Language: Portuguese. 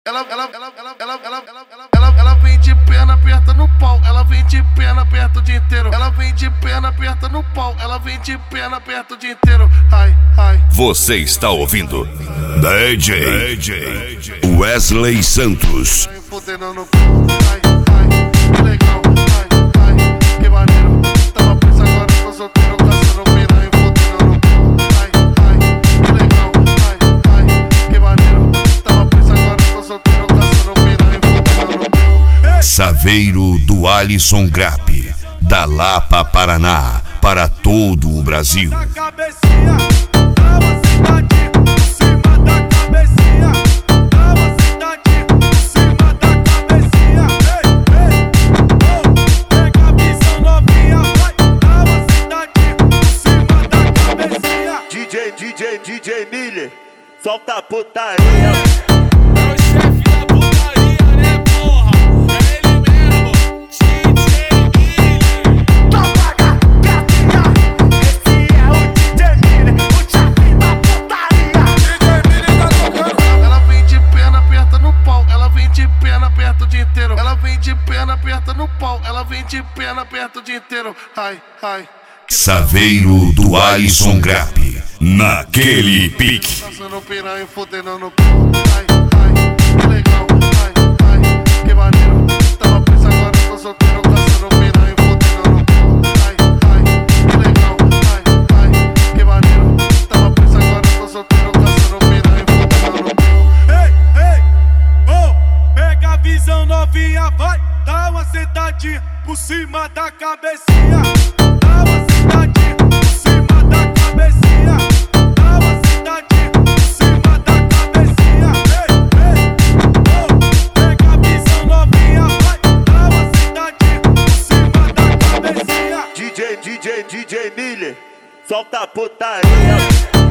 Ela vem de perna aperta no pau, ela vem de perna aperta o dia inteiro. Ela vem de perna aperta no pau, ela vem de perna aperta o dia inteiro. Ai, ai. Você está ouvindo DJ Wesley Santos. Fudendo no pau, ai, ai, que legal, ai, ai, que maneiro. Tava preso agora, tô solteiro, caçando piranha, fudendo no pau, ai, ai, que legal, ai, ai, que maneiro. Tava preso agora, tô solteiro, caçando piranha, fudendo no pau. Saveiro do Alisson Grapp, da Lapa, Paraná, para todo o Brasil. DJ Miller, solta a putaria. É o chefe da putaria, né, porra? É ele mesmo, DJ Miller. Toca gatinha, esse é o DJ Miller, o chefe da putaria. DJ Miller tá tocando. Ela vem de perna aperta no pau, ela vem de perna aperta o dia inteiro. Ela vem de perna aperta no pau, ela vem de perna aperta o dia inteiro. Ai, ai. Saveiro do Alisson Grapp, naquele pique. Passando piranha, fudendo no pau. Ai, ai, que legal. Ai, ai, que maneiro. Tava preso agora, tô solteiro, caçando piranha, fudendo no pau. Ai, ai, que legal. Ai, ai, que maneiro. Tava preso agora, tô solteiro, caçando piranha, fudendo no pau. Ei, ei, oh, pega a visão novinha, vai, dá uma sentadinha por cima da cabecinha. Dá uma sentadinha por cima da cabecinha. Dá uma sentadinha por cima da cabecinha. Ei, ei, oh, pega a visão novinha, vai, dá uma sentadinha por cima da cabecinha. DJ Miller, solta a putaria.